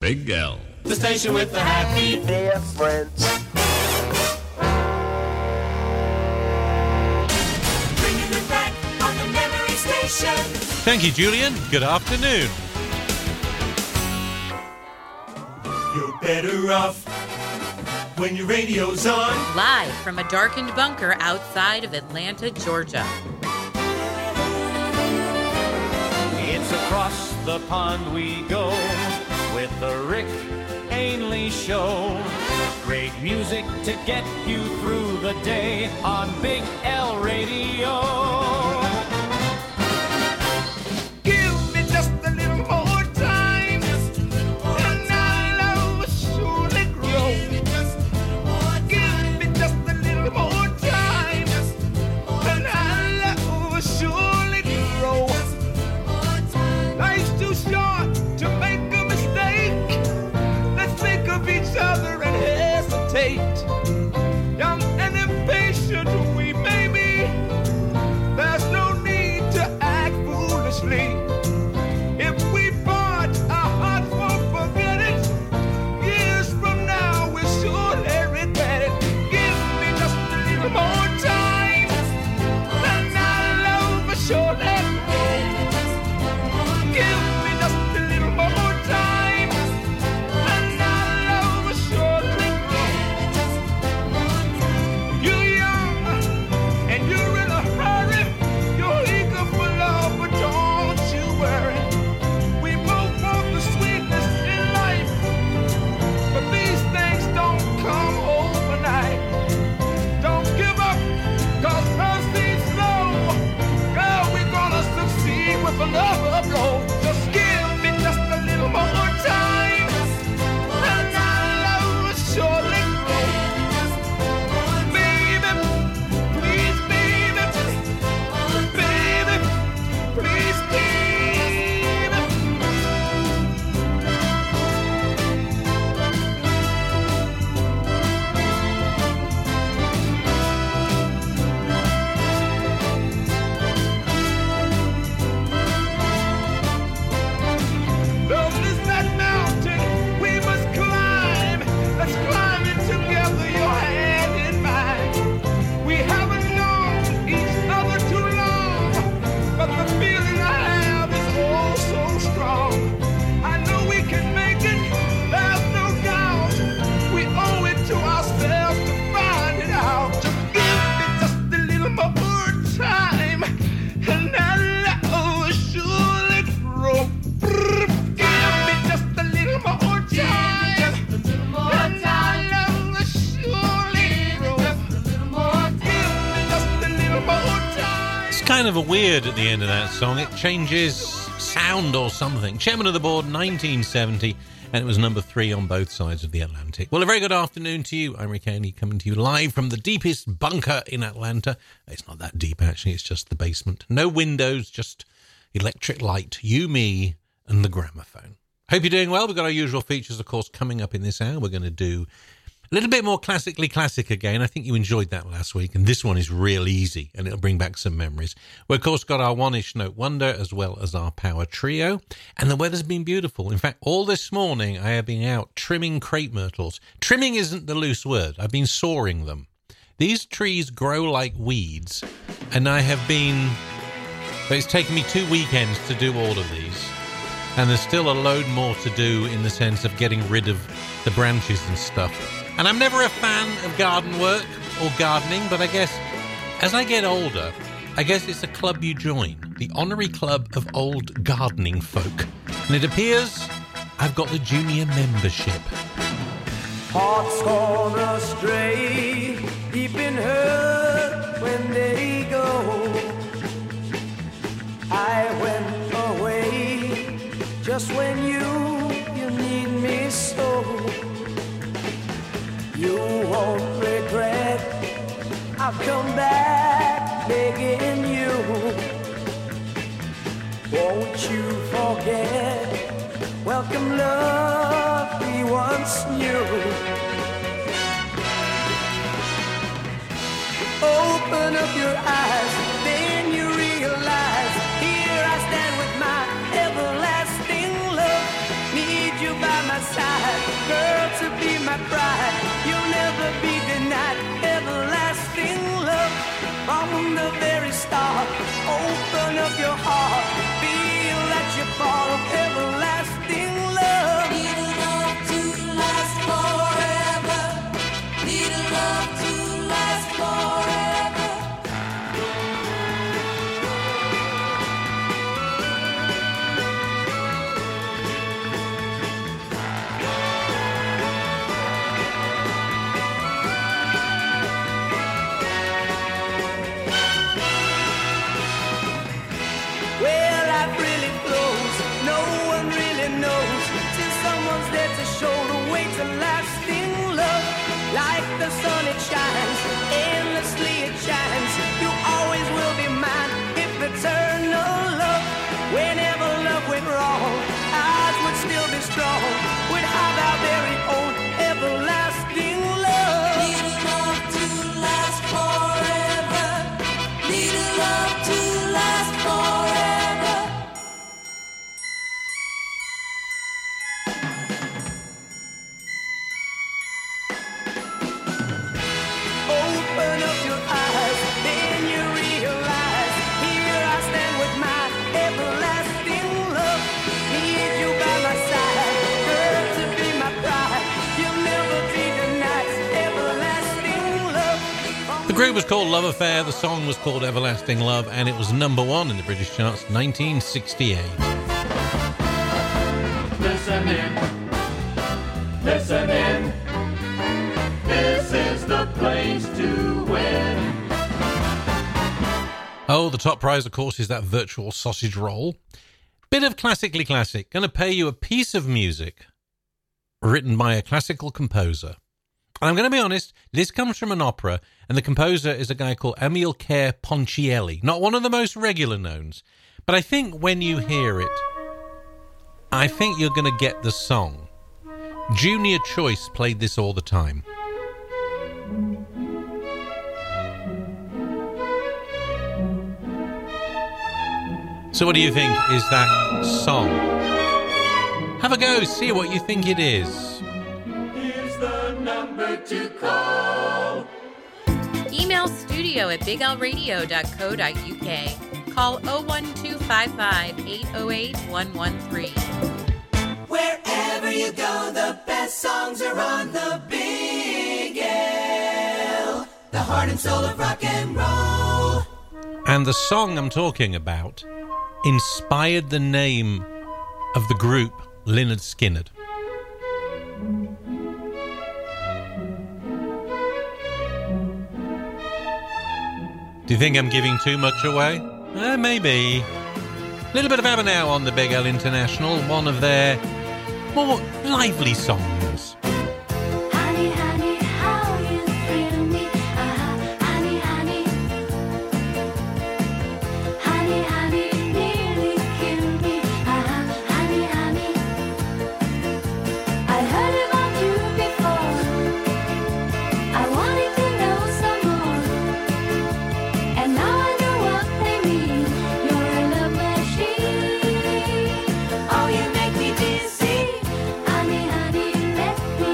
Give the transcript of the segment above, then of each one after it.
Big L. The station with the happy difference. Bringing it back on the memory station. Thank you, Julian. Good afternoon. You're better off when your radio's on. Live from a darkened bunker outside of Atlanta, Georgia. It's across the pond we go with the Rick Ainley Show. Great music to get you through the day on Big L Radio. Give me just a little more time, and our love will surely grow. Give me just a little more time, and our love will surely grow. Life's too short to make a mistake. Let's think of each other and hesitate. Young and impatient we may be. There's no need to act foolishly. If we part, our hearts won't forget it. Years from now, we'll surely regret it. Give me just a little more time, and our love will surely grow. Give me just a little more time, and our love will surely grow. You're young, and you're in a hurry. You're eager for love, but don't you worry. We both want the sweetness in life, but these things don't come overnight. Don't give up, 'cause mercy's slow. Girl, we're gonna succeed with another blow. Just give me just a little more time, and our love will surely grow. Baby, please, baby, baby, please, baby. Love is that mountain we must climb. Let's climb it together, your hand in mine. We haven't known each other too long, but the feeling I have is oh so strong. I know we can make it, there's no doubt. We owe it to ourselves to find it out. Just give me just a little more time, and our love will surely grow. Give me just a little more time, and our love will surely grow. Give me just a little more time. It's kind of a weird at the end of that song. It changes sound or something. Chairman of the Board, 1970, and it was number 3 on both sides of the Atlantic. Well, a very good afternoon to you. I'm Rick Ainley, coming to you live from the deepest bunker in Atlanta. It's not that deep, actually. It's just the basement. No windows, just electric light. You, me, and the gramophone. Hope you're doing well. We've got our usual features, of course, coming up in this hour. We're going to do a little bit more classically classic again. I think you enjoyed that last week, and this one is real easy, and it'll bring back some memories. We've, of course, got our one-ish note wonder, as well as our power trio, and the weather's been beautiful. In fact, all this morning, I have been out trimming crepe myrtles. Trimming isn't the loose word. I've been sawing them. These trees grow like weeds, and I have been... But it's taken me 2 weekends to do all of these. And there's still a load more to do in the sense of getting rid of the branches and stuff. And I'm never a fan of garden work or gardening, but I guess as I get older, I guess it's a club you join, the Honorary Club of Old Gardening Folk. And it appears I've got the junior membership. Hearts gone astray, deep in hurt when they go. I went away just when you need me so. You won't regret, I'll come back begging you. Won't you forget, welcome love we once knew. Open up your eyes, then you realize, here I stand with my everlasting love. Need you by my side. side, girl, to be my bride. You'll never be denied everlasting love. From the very start, open up your heart, feel that you fall of everlasting love. Need a love to last forever. Need a love to last forever. Well, life really flows, no one really knows, till someone's there to show the way to lasting love. Like the sun it shines, endlessly it shines. You always will be mine, if eternal love. Whenever love went wrong, ours would still be strong. We'd have our very own everlasting love. Need a love to last forever. Need a love to last forever. Open up your eyes, then you realize, here I stand with my everlasting love. Need you by my side, girl, to be my pride. You'll never be denied everlasting love. The group was called Love Affair, the song was called Everlasting Love, and it was number one in the British charts, 1968. Listen in, listen in. This is the place to win. Oh, the top prize, of course, is that virtual sausage roll. Bit of classically classic. Going to pay you a piece of music written by a classical composer. And I'm going to be honest, this comes from an opera, and the composer is a guy called Amilcare Ponchielli. Not one of the most regular knowns, but I think when you hear it, I think you're going to get the song. Junior Choice played this all the time. So what do you think is that song? Have a go, see what you think it is. Here's the number to call. Email studio@biglradio.co.uk. Call 01255-808-113. Wherever you go, the best songs are on the Big L. The heart and soul of rock and roll. And the song I'm talking about inspired the name of the group Lynyrd Skynyrd. Do you think I'm giving too much away? Maybe. A little bit of ABBA now on the Big L International, one of their more lively songs. Honey, honey, how you thrill me. Honey, honey. Honey, honey, nearly killed me. Honey, honey. I heard about you before. I wanted to know some more. And now I know what they mean. You're a love machine. Oh, you make me dizzy. Honey, honey, let me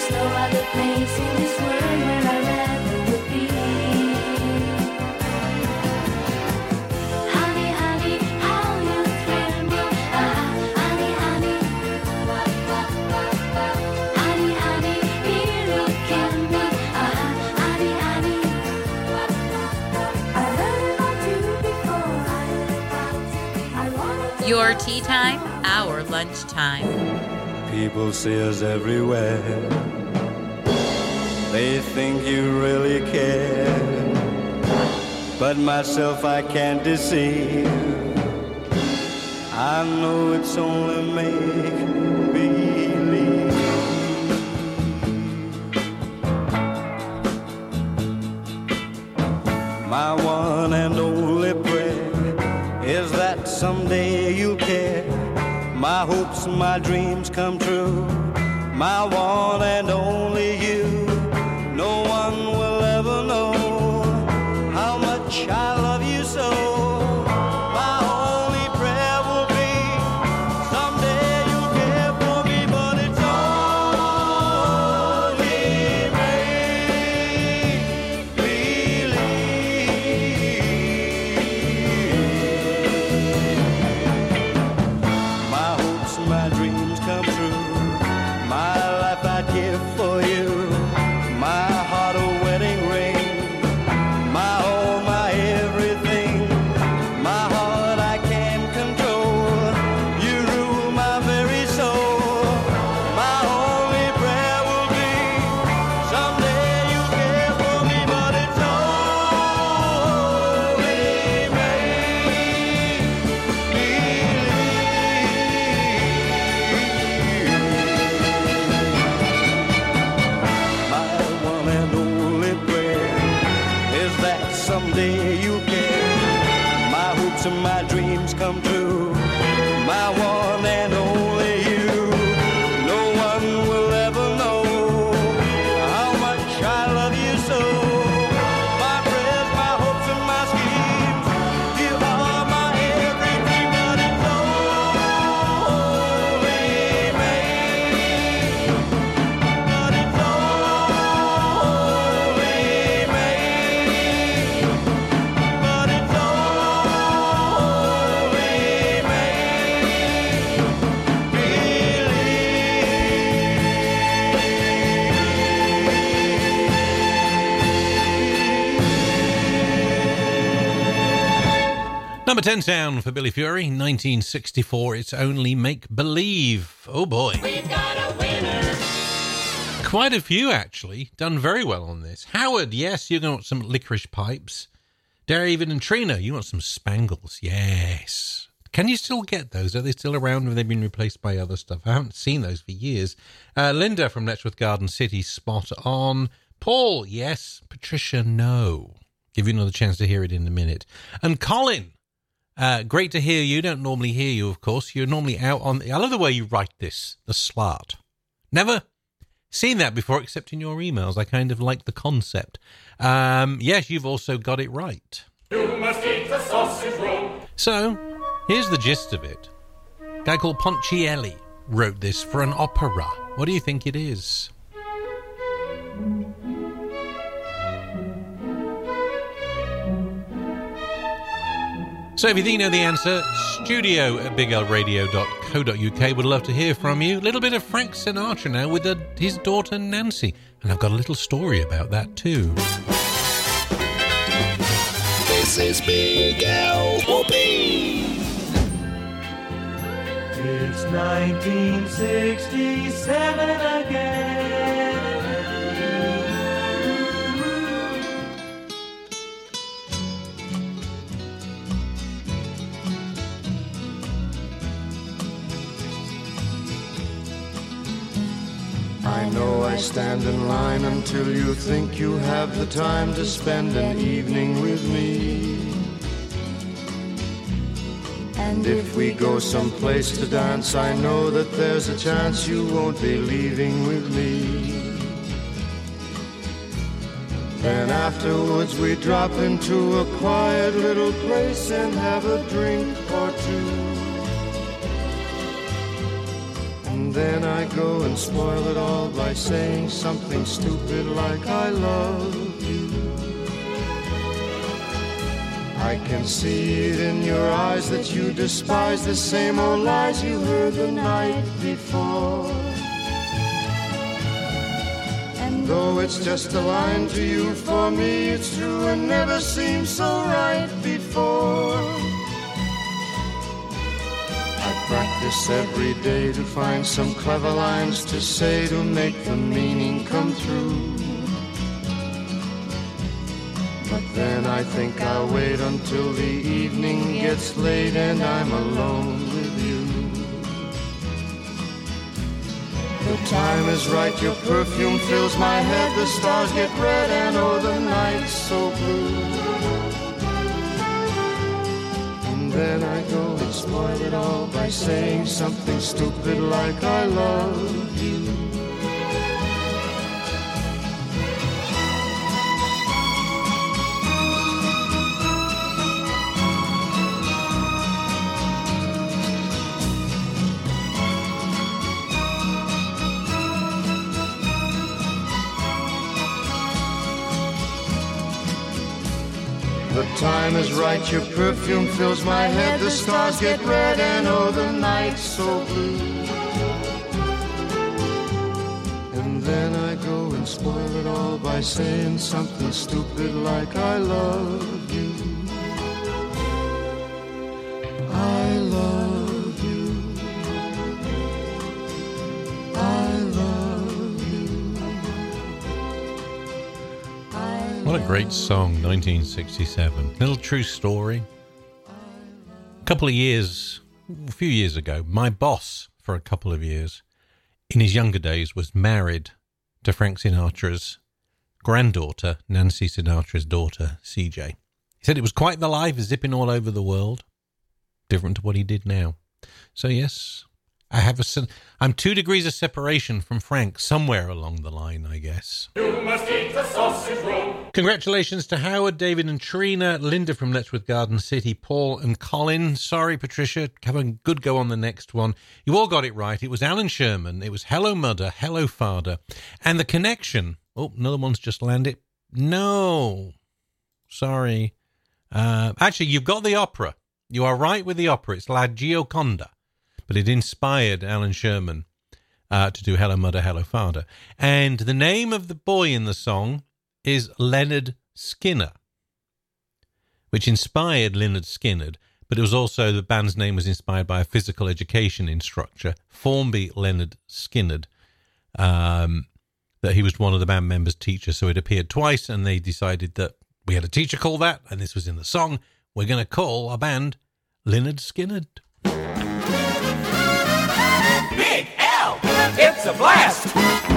There's no other place in this world where I rather would be. Honey, honey, how you thrill me. Honey, honey. Honey, honey, here you can be. Honey, honey. I heard about you before. I wanted to. Your tea time, our lunchtime. People see us everywhere. They think you really care. But myself I can't deceive. I know it's only make-believe. My one and only prayer is that someday you'll care. My hopes, my dreams come true. My one and only you. No one will ever know how much I love you so. My only prayer will be someday you'll care for me, but it's only make-believe. My hopes, my dreams come true. My life I'd give for you. My heart a wedding ring. My all, my everything. My heart I can't control. You rule my very soul. My only prayer will be someday you'll care for me, but it's only my one and only prayer is that someday you'll care. My hopes and my dreams come true. My one and only you. No one will ever know how much I love you so. My prayers, my hopes and my schemes, you are my everything, but it's only me. But it's only me. But it's Number 10 sound for Billy Fury, 1964. It's Only Make Believe. Oh boy. We've got a winner. Quite a few, actually. Done very well on this. Howard, yes, you're going to want some licorice pipes. David and Trina, you want some Spangles. Yes. Can you still get those? Are they still around or have they been replaced by other stuff? I haven't seen those for years. Linda from Letchworth Garden City, spot on. Paul, yes. Patricia, no. Give you another chance to hear it in a minute. And Colin, great to hear you. Don't normally hear you, of course. You're normally out on... I love the way you write this, the slat. Never seen that before except in your emails. I kind of like the concept. Yes, you've also got it right. You must eat the sausage roll. So, here's the gist of it. A guy called Ponchielli wrote this for an opera. What do you think it is? So if you think you know the answer, studio@biglradio.co.uk. Would love to hear from you. A little bit of Frank Sinatra now with his daughter Nancy. And I've got a little story about that too. This is Big L Whoopee. It's 1967 again. I know I stand in line until you think you have the time to spend an evening with me. And if we go someplace to dance, I know that there's a chance you won't be leaving with me. Then afterwards we drop into a quiet little place and have a drink or two. And then I go and spoil it all by saying something stupid like I love you. I can see it in your eyes that you despise the same old lies you heard the night before. And though it's just a line to you, for me it's true and never seemed so right before. I practice every day to find some clever lines to say to make the meaning come through. But then I think I'll wait until the evening gets late and I'm alone with you. The time is right, your perfume fills my head, the stars get red and oh, the night's so blue. And then I go and spoil it all by saying something stupid like I love you. The time is right, your perfume fills my head, the stars get red and oh, the night's so blue. And then I go and spoil it all by saying something stupid like I love you. I love you. I love you. What a great song, 1967. Little true story. A few years ago, my boss for a couple of years, in his younger days, was married to Frank Sinatra's granddaughter, Nancy Sinatra's daughter, CJ. He said it was quite the life, zipping all over the world. Different to what he did now. So yes, I'm 2 degrees of separation from Frank somewhere along the line, I guess. You must eat the sausage roll. Congratulations to Howard, David and Trina, Linda from Letchworth Garden City, Paul and Colin. Sorry, Patricia, have a good go on the next one. You all got it right. It was Alan Sherman. It was Hello Mother, Hello Father. And the connection... Oh, another one's just landed. No. Sorry. Actually, you've got the opera. You are right with the opera. It's La Gioconda. But it inspired Alan Sherman to do Hello Mother, Hello Father. And the name of the boy in the song is Leonard Skinner, which inspired Lynyrd Skynyrd, but it was also, the band's name was inspired by a physical education instructor, Formby Leonard Skynyrd, that he was one of the band members' teachers, so it appeared twice, and they decided that we had a teacher called that, and this was in the song, we're going to call our band Lynyrd Skynyrd. Big L, it's a blast!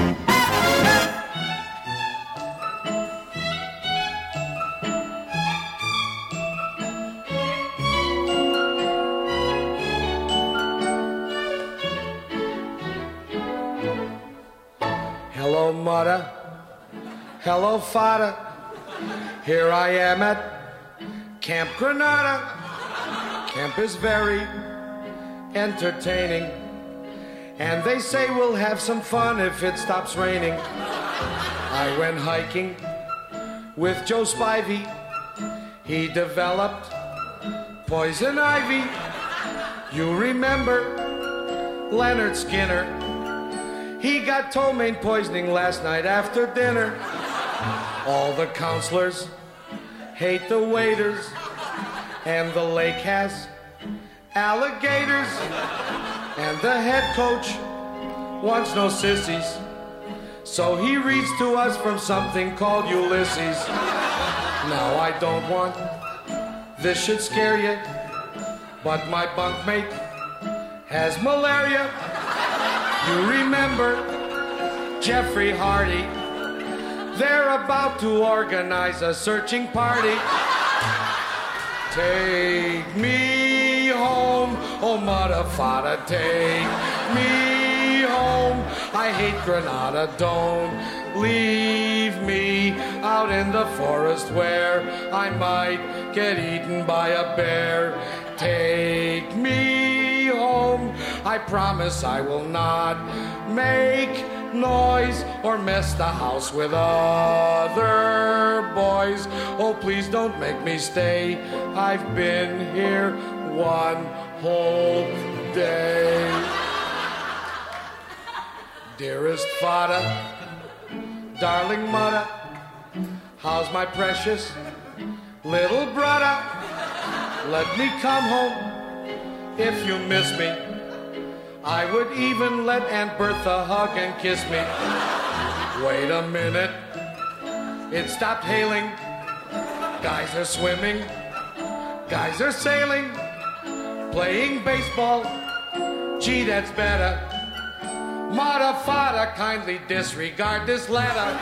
Hello, mother. Hello, father. Here I am at Camp Granada. Camp is very entertaining, and they say we'll have some fun if it stops raining. I went hiking with Joe Spivey. He developed poison ivy. You remember Lynyrd Skynyrd? He got ptomaine poisoning last night after dinner. All the counselors hate the waiters, and the lake has alligators, and the head coach wants no sissies, so he reads to us from something called Ulysses. Now I don't want this should scare you, but my bunkmate has malaria. You remember Jeffrey Hardy? They're about to organize a searching party. Take me home, oh mother, father, take me home. I hate Granada, don't leave me out in the forest where I might get eaten by a bear. Take me home, I promise I will not make noise or mess the house with other boys. Oh, please don't make me stay. I've been here one whole day. Dearest father, darling mother, how's my precious little brother? Let me come home if you miss me. I would even let Aunt Bertha hug and kiss me. Wait a minute, it stopped hailing. Guys are swimming, guys are sailing, playing baseball. Gee, that's better. Mother, father, kindly disregard this letter.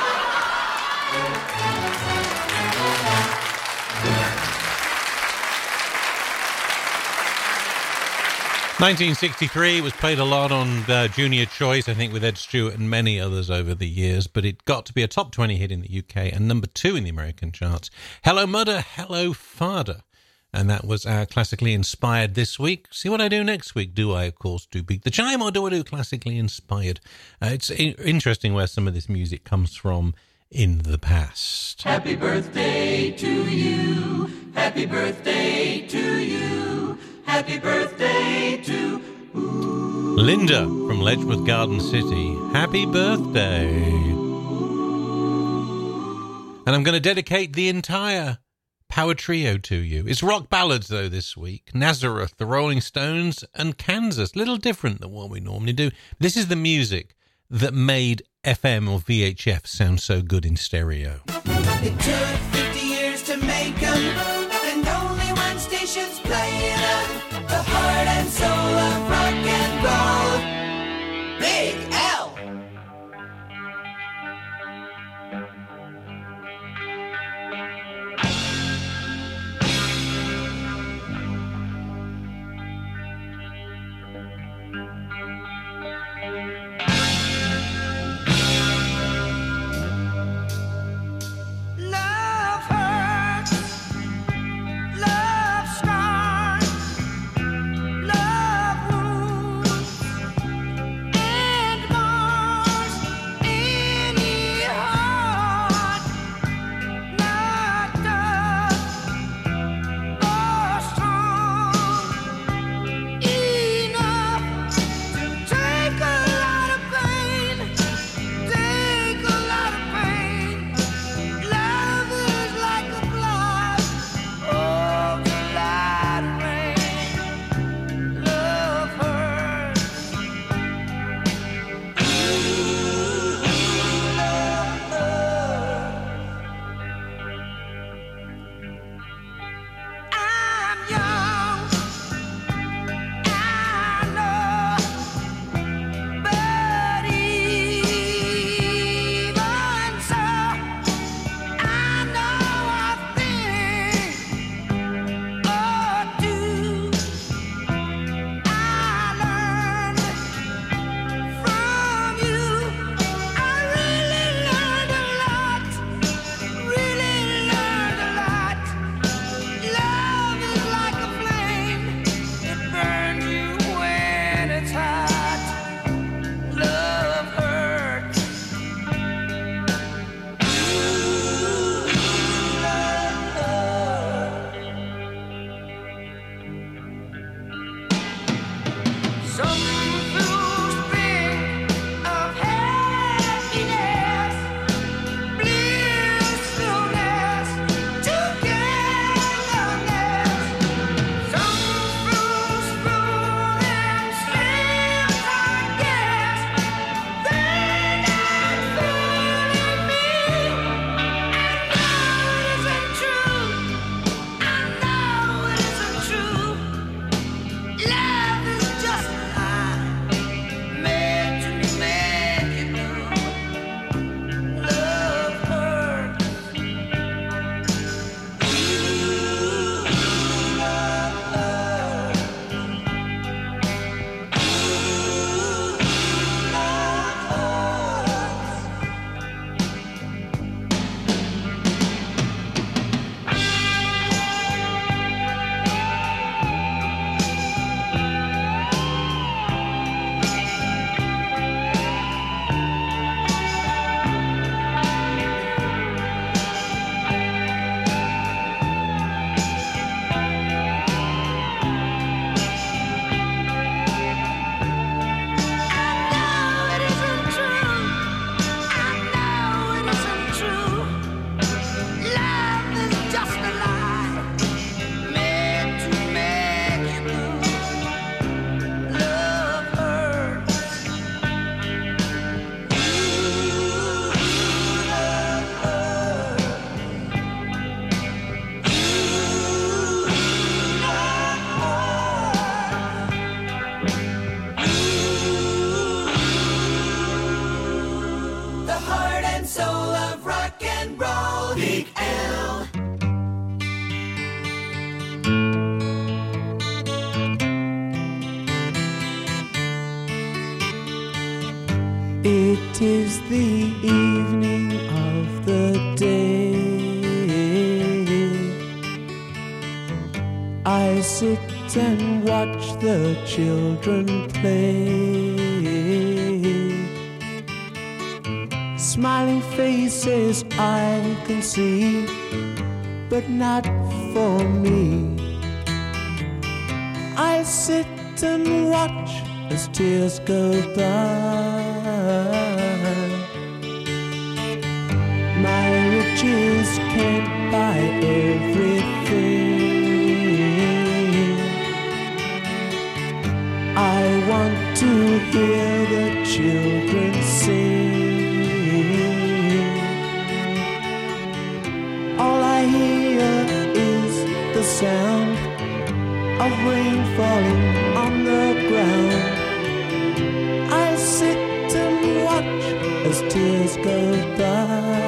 1963 was played a lot on Junior Choice, I think, with Ed Stewart and many others over the years, but it got to be a top 20 hit in the UK and number 2 in the American charts. Hello Mother, Hello Father. And that was our classically inspired this week. See what I do next week. Do I, of course, do Beat the Chime, or do I do classically inspired? It's interesting where some of this music comes from in the past. Happy birthday to you. Happy birthday to you. Happy birthday to Linda from Ledgeworth Garden City. Happy birthday. And I'm going to dedicate the entire Power Trio to you. It's rock ballads, though, this week. Nazareth, the Rolling Stones, and Kansas. Little different than what we normally do. This is the music that made FM or VHF sound so good in stereo. It took 50 years to make them, and only one station's playing them. The heart and soul of rock and roll. Big L. Love hurts, love scars, love wounds. and soul of rock and roll. Big L. It is the evening of the day. I sit and watch the children play. Smiling faces I can see, but not for me. I sit and watch as tears go by. My riches can't buy everything. I want to hear the children sing. All I hear is the sound of rain falling on the ground. I sit and watch as tears go by.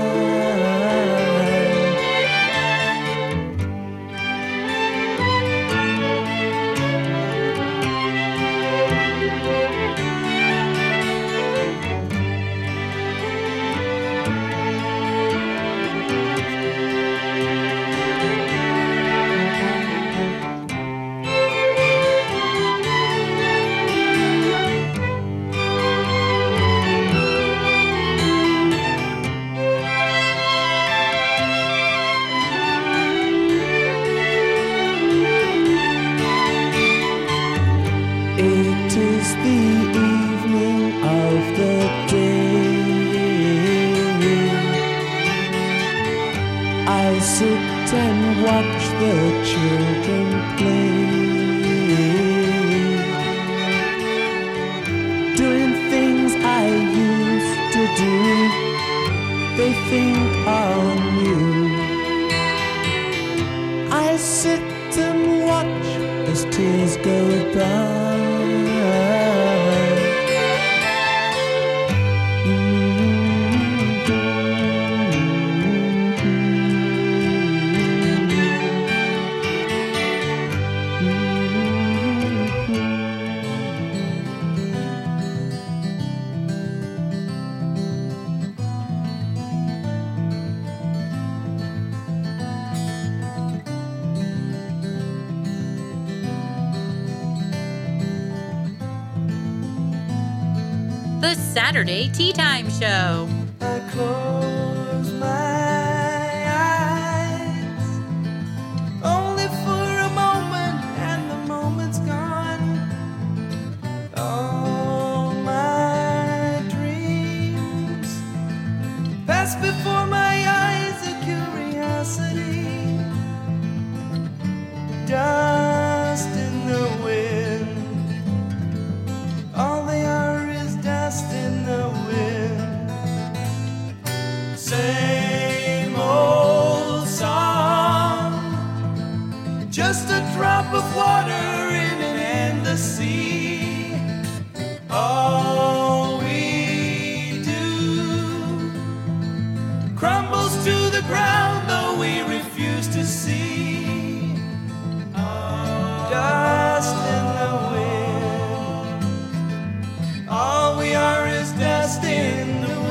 It is the evening of the day. I sit and watch the children play, doing things I used to do. They think are new. I sit and watch as tears go by. The Saturday Tea Time Show. I close my eyes only for a moment, and the moment's gone. All my dreams pass before my eyes, a curiosity, dust in the wind. All they are is dust in the wind. Same old song, just a drop of water in an endless sea. All we do crumbles to the ground, though we refuse to see. Dust in the wind. All we are is dust in the wind.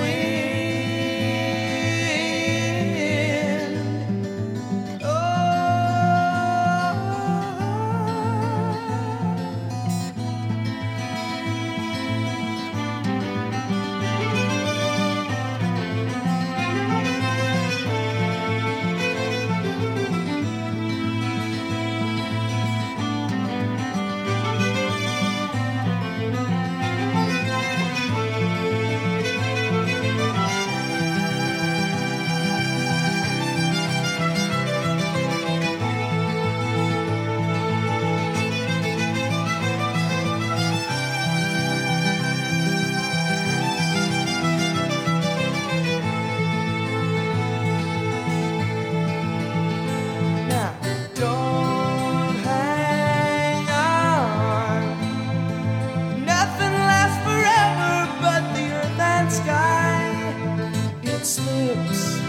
it slips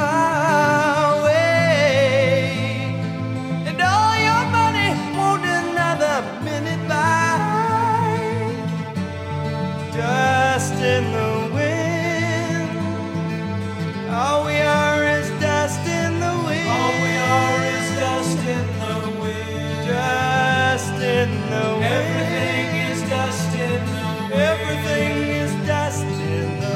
away, and all your money won't another minute buy. Dust in the wind, all we are is dust in the wind. All we are is dust in the wind. Dust in the wind. Everything is dust in the wind. Everything is dust in the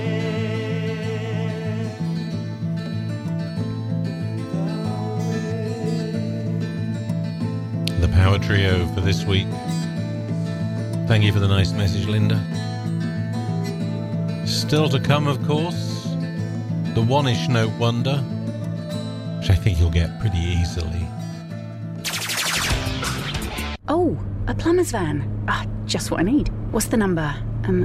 wind. The Power Trio for this week. Thank you for the nice message, Linda. Still to come, of course, the One-ish Note Wonder, which I think you'll get pretty easily. Oh, a plumber's van. Just what I need. What's the number?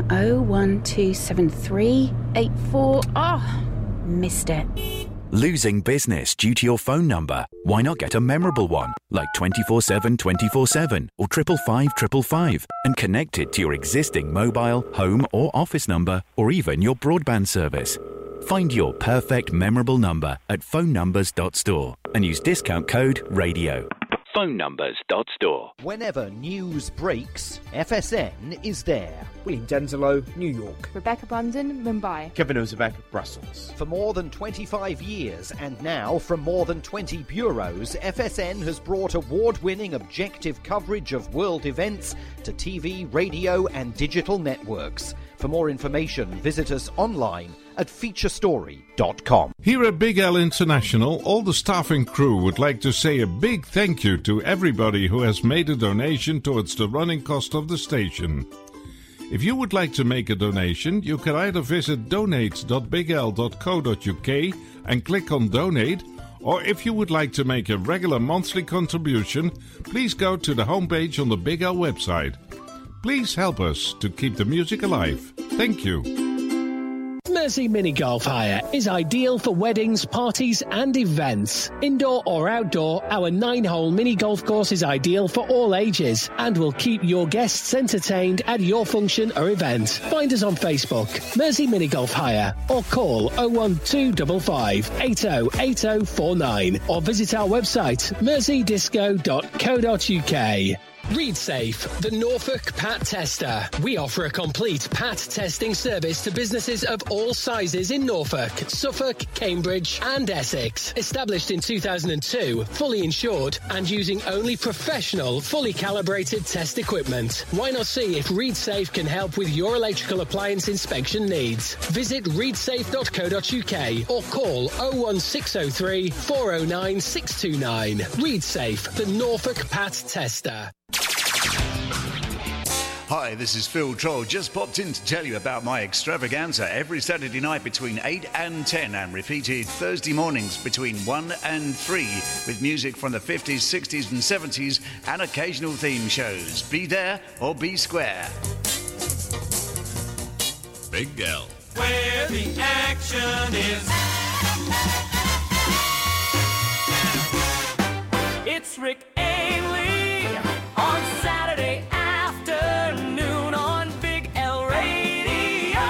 0127384. Oh, missed it. Losing business due to your phone number? Why not get a memorable one, like 24/7 24/7 or 555 555, and connect it to your existing mobile, home or office number, or even your broadband service. Find your perfect memorable number at phonenumbers.store and use discount code RADIO. phonenumbers.store. Whenever news breaks, FSN is there. William Denzelo, New York. Rebecca Bundon, Mumbai. Kevin Ozebek, Brussels. For more than 25 years, and now from more than 20 bureaus, FSN has brought award-winning objective coverage of world events to TV, radio and digital networks. For more information, visit us online at featurestory.com. Here at Big L International, all the staff and crew would like to say a big thank you to everybody who has made a donation towards the running cost of the station. If you would like to make a donation, you can either visit donate.bigl.co.uk and click on donate, or if you would like to make a regular monthly contribution, please go to the homepage on the Big L website. Please help us to keep the music alive. Thank you. Mersey Mini Golf Hire is ideal for weddings, parties and events. Indoor or outdoor, our 9-hole mini golf course is ideal for all ages and will keep your guests entertained at your function or event. Find us on Facebook, Mersey Mini Golf Hire, or call 01255 808049 or visit our website merseydisco.co.uk. ReadSafe, the Norfolk Pat Tester. We offer a complete Pat testing service to businesses of all sizes in Norfolk, Suffolk, Cambridge and Essex. Established in 2002, fully insured and using only professional, fully calibrated test equipment. Why not see if ReadSafe can help with your electrical appliance inspection needs? Visit readsafe.co.uk or call 01603 409 629. ReadSafe, the Norfolk Pat Tester. Hi, this is Phil Troll. Just popped in to tell you about my extravaganza every Saturday night between 8 and 10 and repeated Thursday mornings between 1 and 3 with music from the 50s, 60s and 70s and occasional theme shows. Be there or be square. Big L. Where the action is. It's Rick Ainley on Saturday afternoon on Big L Radio.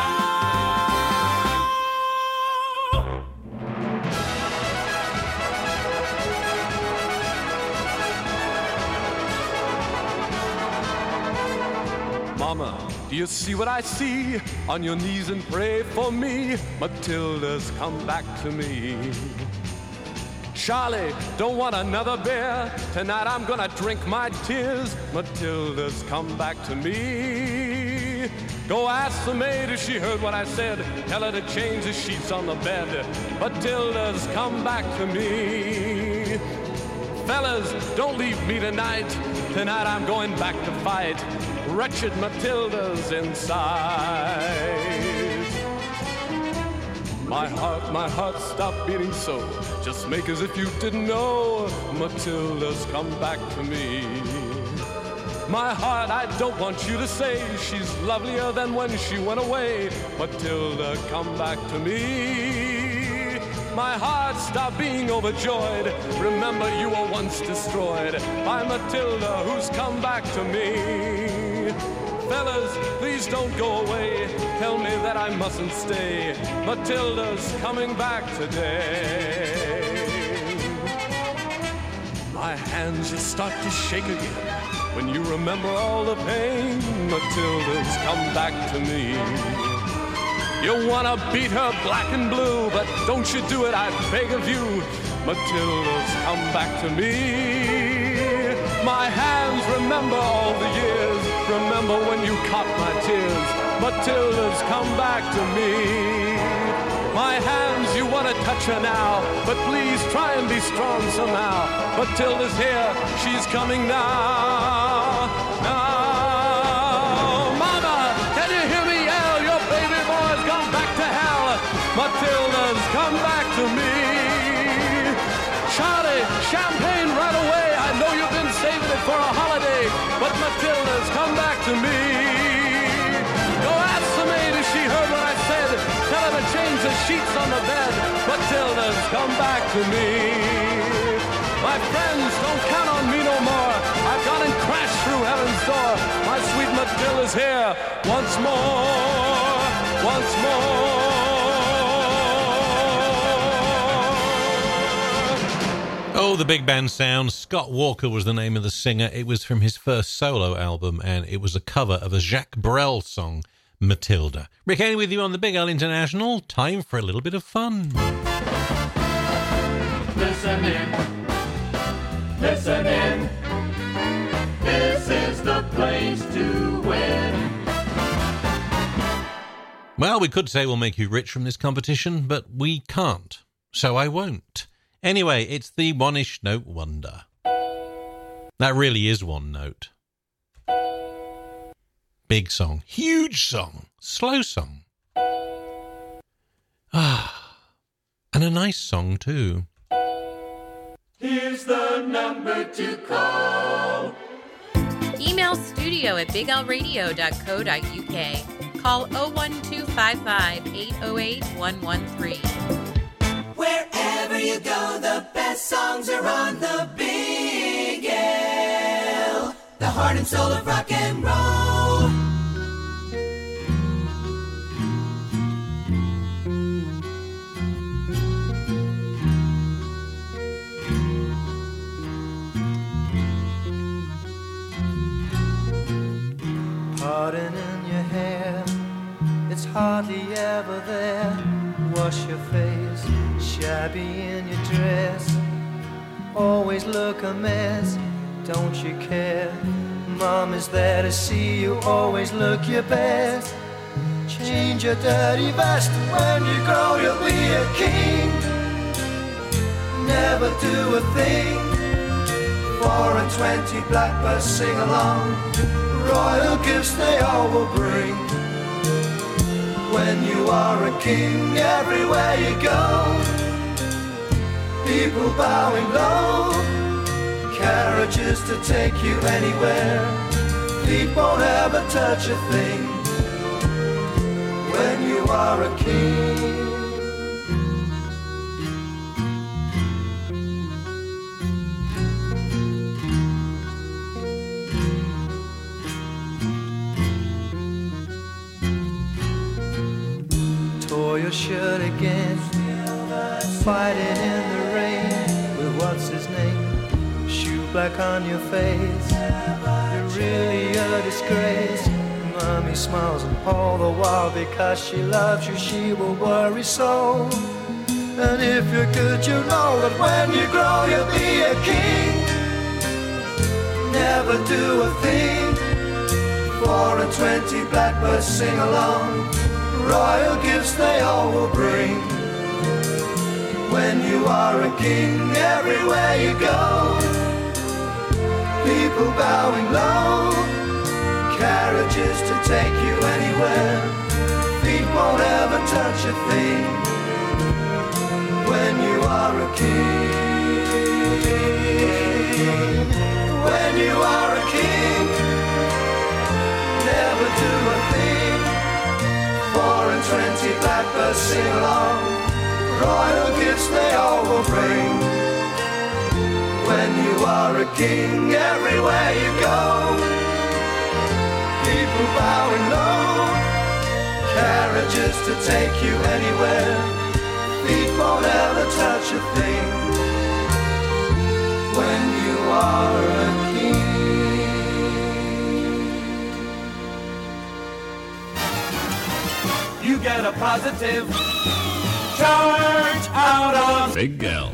Mama, do you see what I see? On your knees and pray for me. Matilda's come back to me. Charlie, don't want another beer. Tonight I'm gonna drink my tears. Matilda's come back to me. Go ask the maid if she heard what I said. Tell her to change the sheets on the bed. Matilda's come back to me. Fellas, don't leave me tonight. Tonight I'm going back to fight. Wretched Matilda's inside. My heart, stop beating so. Just make as if you didn't know. Matilda's come back to me. My heart, I don't want you to say she's lovelier than when she went away. Matilda, come back to me. My heart, stop being overjoyed. Remember you were once destroyed by Matilda, who's come back to me. fellas, please don't go away. Tell me that I mustn't stay. Matilda's coming back today. My hands just start to shake again when you remember all the pain. Matilda's come back to me. You wanna beat her black and blue, but don't you do it, I beg of you. Matilda's come back to me. My hands remember all the years. Remember when you caught my tears. Matilda's come back to me. My hands, you want to touch her now, but please try and be strong somehow. Matilda's here, she's coming now. Now, Mama, can you hear me yell? Your baby boy's gone back to hell. Matilda's come back to me. Charlie, champagne right away. I know you've been saving it for a holiday, but Matilda's come back to me. Go ask the maid if she heard what I said. Tell her to change the sheets on the bed. Matilda's come back to me. My friends, don't count on me no more. I've gone and crashed through heaven's door. My sweet Matilda's here once more, once more. Oh, the big band sound. Scott Walker was the name of the singer. It was from his first solo album, and it was a cover of a Jacques Brel song, Matilda. Rick Haney with you on the Big L International. Time for a little bit of fun. Listen in. Listen in. This is the place to win. Well, we could say we'll make you rich from this competition, but we can't, so I won't. Anyway, it's the one-ish note wonder. That really is one note. Big song, huge song, slow song. And a nice song too. Here's the number to call. Email studio@biglradio.co.uk. Call 01255-808-113. Wherever you go, the best songs are on the Big L, the heart and soul of rock and roll. Pardon in your hair, it's hardly ever there. Wash your face, shabby in your dress. Always look a mess, don't you care? Mom is there to see you, always look your best. Change your dirty vest, when you grow you'll be a king. Never do a thing, 4 and 20 blackbirds sing along. Royal gifts they all will bring. When you are a king, everywhere you go, people bowing low, carriages to take you anywhere, feet won't ever touch a thing. When you are a king. Tore your shirt again, fighting in the rain with what's his name, shoe black on your face. You're really a disgrace. Mommy smiles and all the while, because she loves you she will worry so. And if you're good you know that when you grow you'll be a king. Never do a thing, 4 and 20 blackbirds sing along. Royal gifts they all will bring. When you are a king, everywhere you go, people bowing low, carriages to take you anywhere, feet won't ever touch a thing. When you are a king, when you are a king, never do a thing, 4 and 20 blackbirds sing along. Royal gifts they all will bring. When you are a king, everywhere you go, people bowing low, carriages to take you anywhere, feet won't ever touch a thing when you are a king. You get a positive charge out of Big L.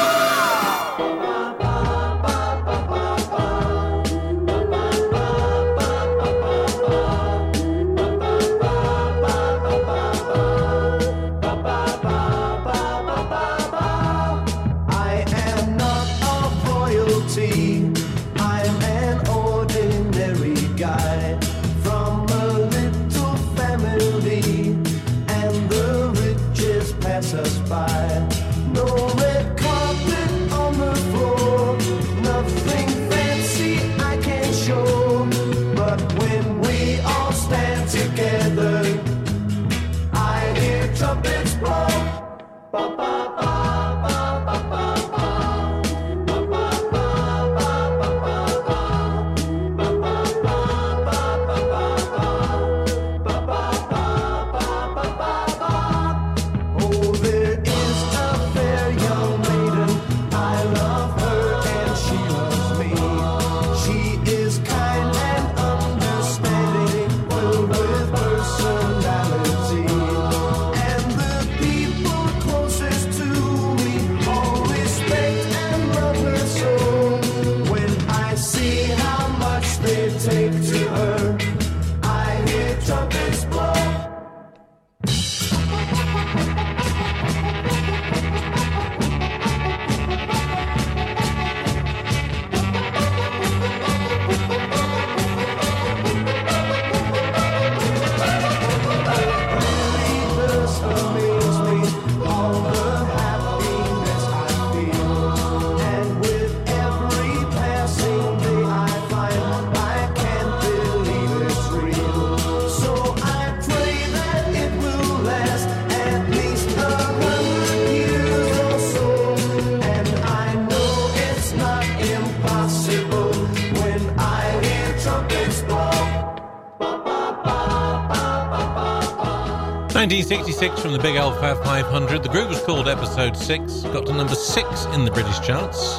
...1966 from the Big L Fab 500. The group was called Episode 6. Got to number 6 in the British charts.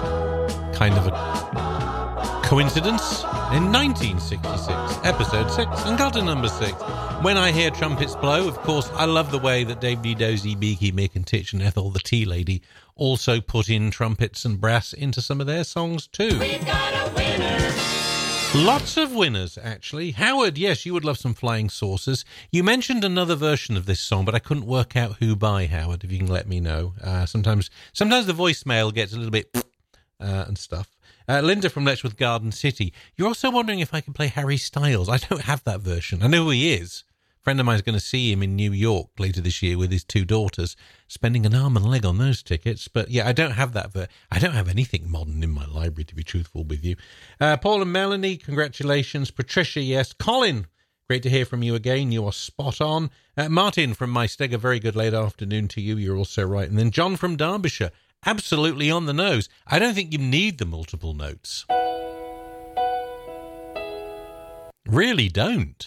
Kind of a coincidence. In 1966, Episode 6, and got to number 6. When I Hear Trumpets Blow, of course, I love the way that Dave D. Dozy, Beaky, Mick and Titch and Ethel, the Tea Lady, also put in trumpets and brass into some of their songs too. We've got a winner. Lots of winners, actually. Howard, yes, you would love some Flying Saucers. You mentioned another version of this song, but I couldn't work out who by, Howard, if you can let me know. Sometimes the voicemail gets a little bit and stuff. Linda from Letchworth Garden City. You're also wondering if I can play Harry Styles. I don't have that version. I know who he is. A friend of mine is going to see him in New York later this year with his 2 daughters, spending an arm and a leg on those tickets. But yeah, I don't have that. I don't have anything modern in my library, to be truthful with you. Paul and Melanie, congratulations. Patricia, yes. Colin, great to hear from you again. You are spot on. Martin from My Steg, a very good late afternoon to you. You're also right. And then John from Derbyshire, absolutely on the nose. I don't think you need the multiple notes. Really don't.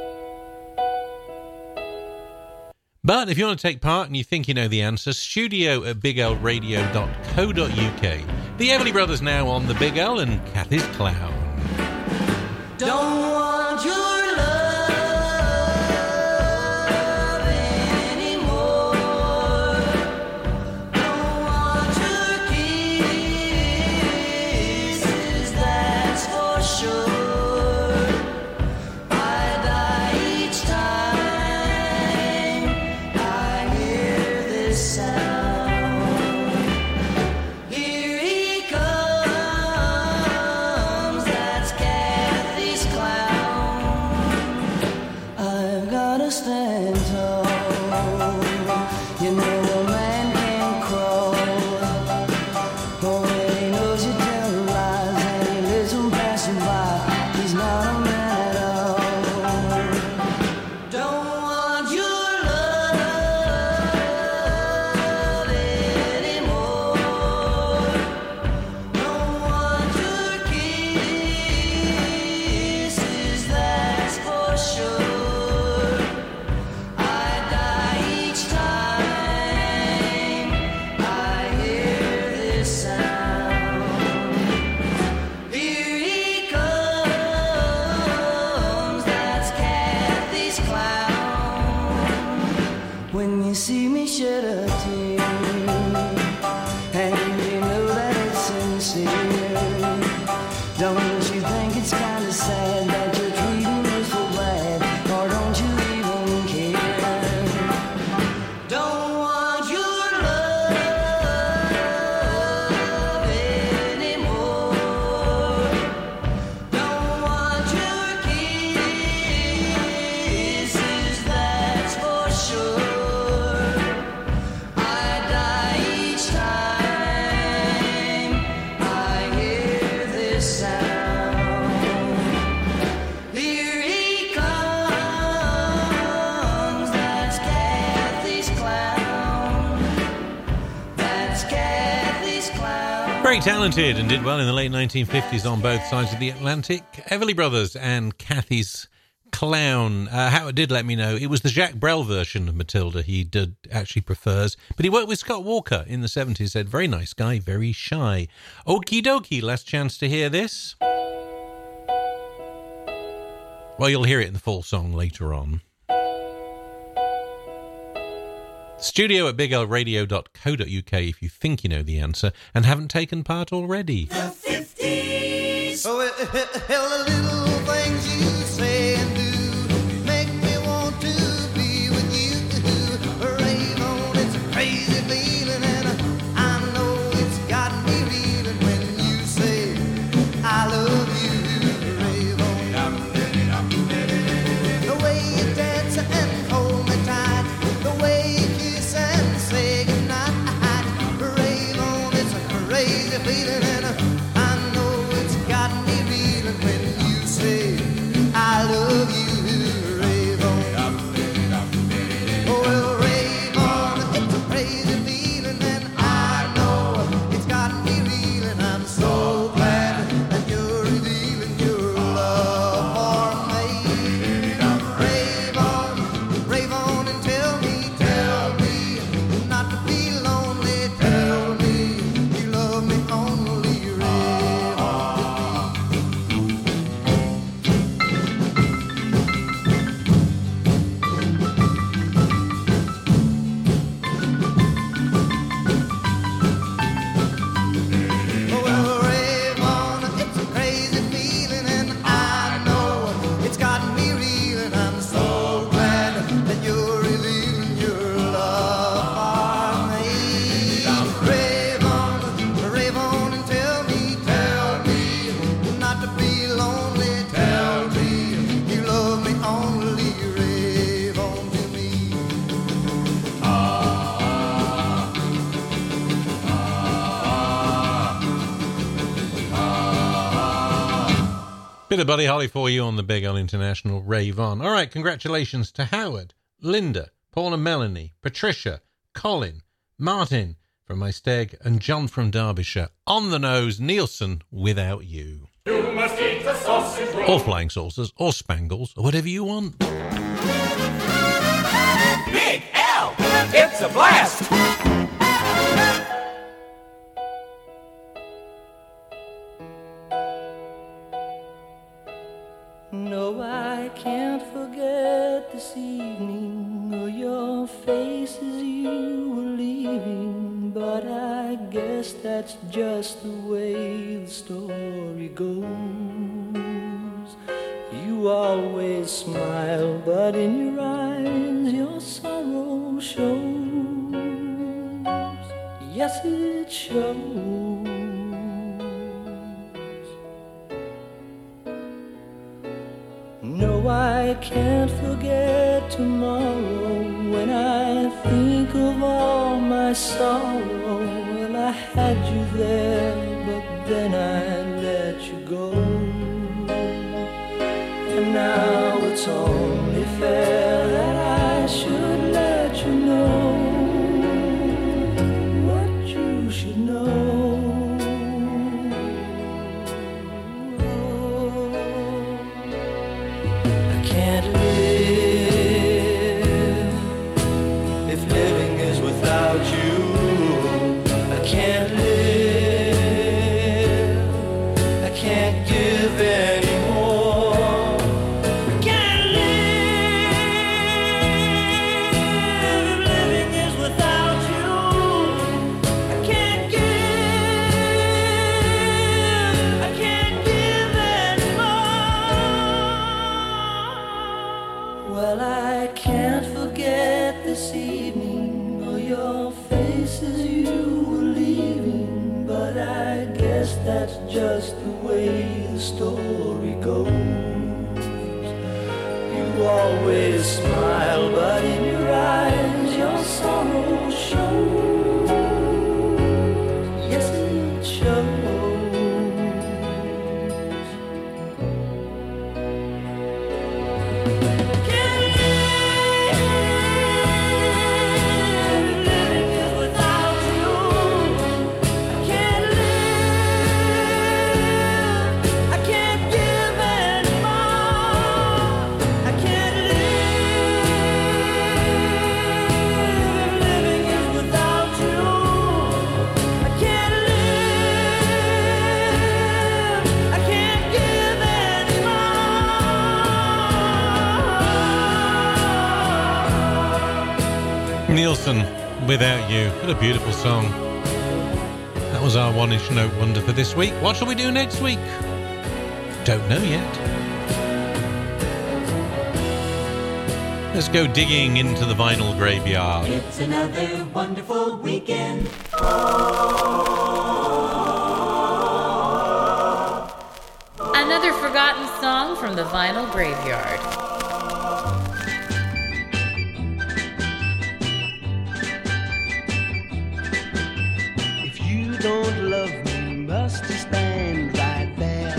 But if you want to take part and you think you know the answer, studio@biglradio.co.uk. The Everly Brothers now on the Big L and Kathy's Clown. Don't want your love anymore. Don't want your kisses, that's for sure. I die each time I hear this sound. Here he comes, that's Kathy's clown. I've gotta stand tall. You know a man can crawl. Oh, when he knows you tell lies and he lives on passing by, he's not a man at all. Don't want your love anymore. Don't want your kisses, that's tear. And you know that it's sincere. Don't you think it's kind of sad that you're treating me so bad? Or don't you even care? Don't want your love anymore. Don't want your kisses, that's for sure. I die each time I hear this sound. Here he comes, that's Kathy's clown. That's Kathy's clown. Very talented and did well in the late 1950s on both sides of the Atlantic. Everly Brothers and Kathy's Clown. Howard did let me know it was the Jacques Brel version of Matilda he did actually prefers, but he worked with Scott Walker in the 70s. Said very nice guy, very shy. Okie dokie, last chance to hear this. Well, you'll hear it in the full song later on. Studio at biglradio.co.uk if you think you know the answer and haven't taken part already. Oh, the little things you say and do make me want to be with you. Rave on, it's a crazy feeling, and I know it's got me reeling when you say I love you. Rave on. The way you dance and hold me tight, the way you kiss and say goodnight. Rave on, it's a crazy feeling, and I know it's got me reeling when you say I love you. Rave on. Oh, well, rave on, it's a crazy feeling, and I know it's got me reeling. I'm so glad that you're revealing your love for me. Rave on and tell me not to be lonely. Tell me you love me only. Rave on. Oh, well, rave on, it's a crazy feeling, and I know it's got me reeling. I'm so glad that you're revealing your love for me. Rave on and tell me not to be lonely. Tell me you love me only. Rave on to me. Bit of Buddy Holly for you on the Big L International Rave On. All right, congratulations to Howard, Linda, Paul and Melanie, Patricia, Colin, Martin from my steg, and John from Derbyshire. On the nose, Nielsen, Without You. You must eat the sausage roll. Or flying saucers, or spangles, or whatever you want. Big L, it's a blast. No, I can't forget this evening or your face as you were leaving, but I guess that's just the way the story goes. You always smile, but in your eyes your sorrow shows. Yes, it shows. No, I can't forget tomorrow when I think of all my sorrow. Well, I had you there, but then I let you go. And now it's only fair that I should let you know what you should know. Can't live if living is without you. I can't live. I can't give anymore. I can't live places you were leaving, but I guess that's just the way the story goes. You always smile, but in your eyes your sorrow shows. Yes, it shows. Nielsen, Without You. What a beautiful song. That was our one-inch note wonder for this week. What shall we do next week? Don't know yet. Let's go digging into the vinyl graveyard. It's another wonderful weekend. Another forgotten song from the vinyl graveyard. Don't love me, must you stand right there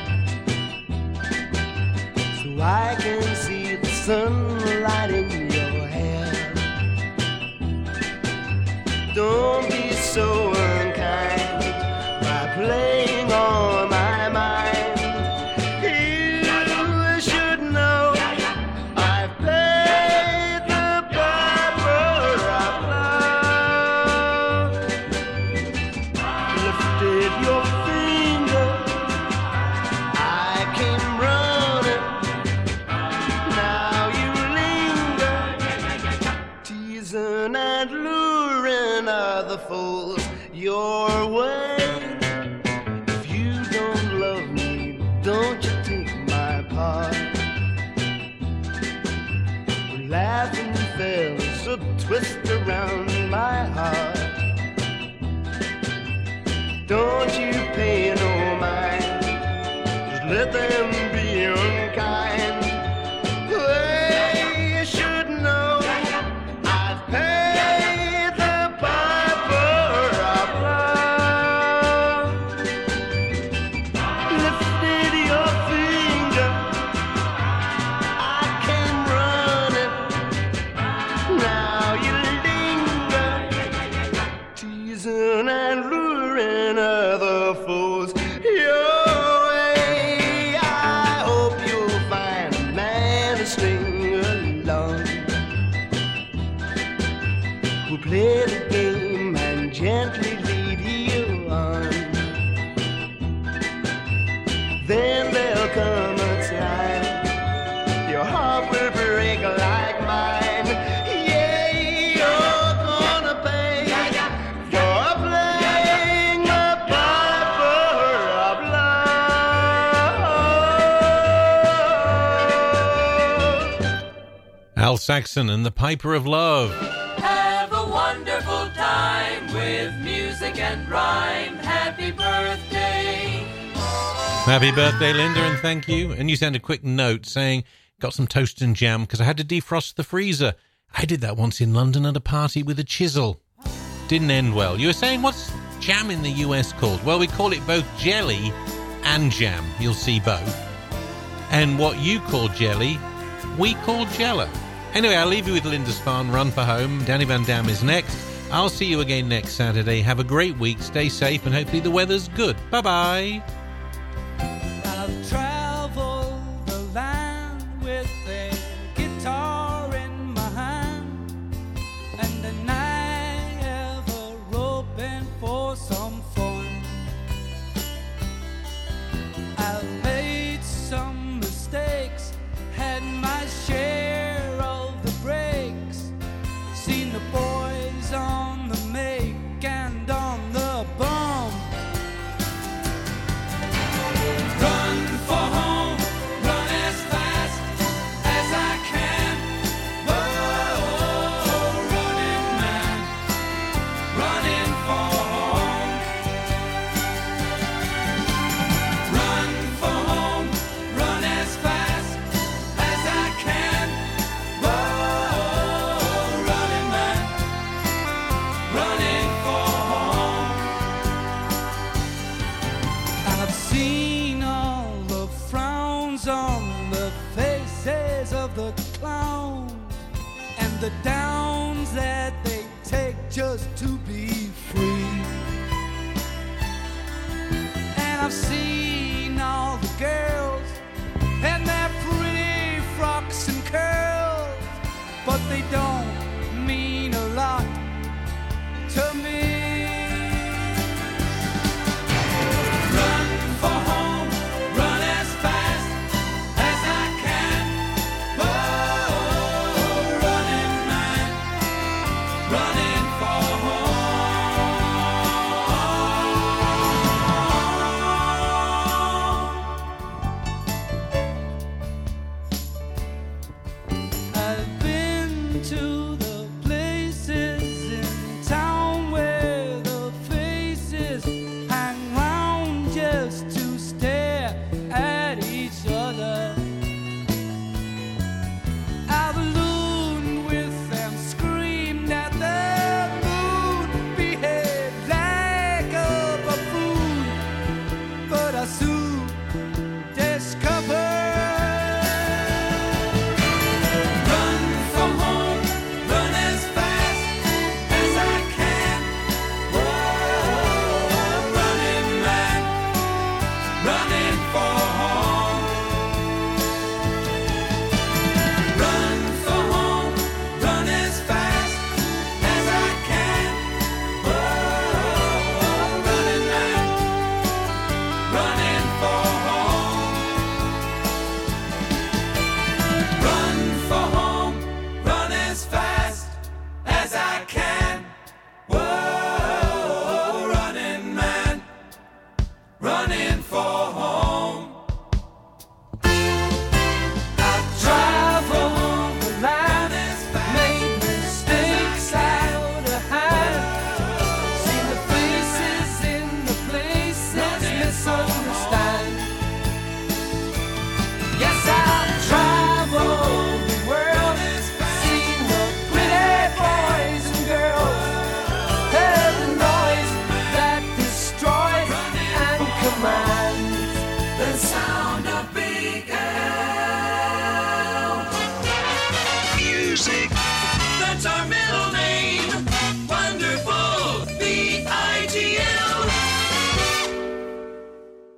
so I can see the sunlight in your hair? Don't be so unkind by playing on my mind. You should know I've paid the piper of love. Lifted your finger, I came running. Now you linger, teasing and luring other fools your way. If you don't love me, don't you take my part. When laughing fellas a twist around my heart. Don't you pay no mind, just let them be unkind. They should know I've paid the piper of love. Lifted your finger, I came running. Now you linger, teasing and luring other fools your way. I hope you'll find a man to string along, who'll play the game and gently lead you on. Then there'll come a time your heart will break like mine. Yeah, you're gonna pay for playing the piper of love. Al Saxon and the Piper of Love. Have a wonderful time with music and rhyme. Happy birthday. Happy birthday, Linda, and thank you. And you sent a quick note saying, got some toast and jam because I had to defrost the freezer. I did that once in London at a party with a chisel. Didn't end well. You were saying, what's jam in the US called? Well, we call it both jelly and jam. You'll see both. And what you call jelly, we call jello. Anyway, I'll leave you with Linda's Farm Run for Home. Danny Van Dam is next. I'll see you again next Saturday. Have a great week. Stay safe and hopefully the weather's good. Bye-bye. I've traveled the land with a guitar in my hand and a knife ever hoping for some fun. I've made some mistakes, had my share of the breaks, seen the boys on the make and on the bum. the downs that they take just to be free. And I've seen all the girls and their pretty frocks and curls, but they don't mean a lot to me.